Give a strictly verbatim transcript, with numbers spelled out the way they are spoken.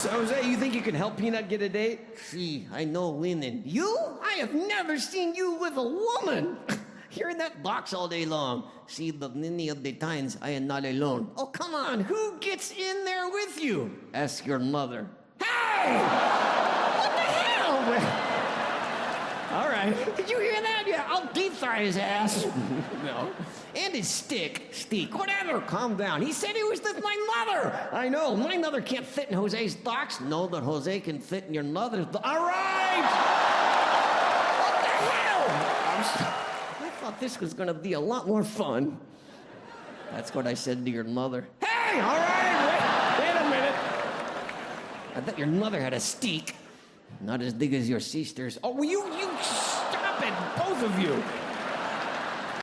So, Jose, you think you can help Peanut get a date? See, I know women. You? I have never seen you with a woman. You're in that box all day long. See, but many of the times I am not alone. Oh, come on. Who gets in there with you? Ask your mother. Hey! What the hell? All right. Did you hear that? Yeah, I'll deep fry his ass. No. And his stick. Stick. Whatever. Calm down. He said he was with my mother. I know. My mother can't fit in Jose's box. No, but Jose can fit in your mother's box. All right! What the hell? I'm sorry. I thought this was going to be a lot more fun. That's what I said to your mother. Hey, all right. Wait, wait a minute. I thought your mother had a steak. Not as big as your sister's. Oh, will you, you stop it, both of you.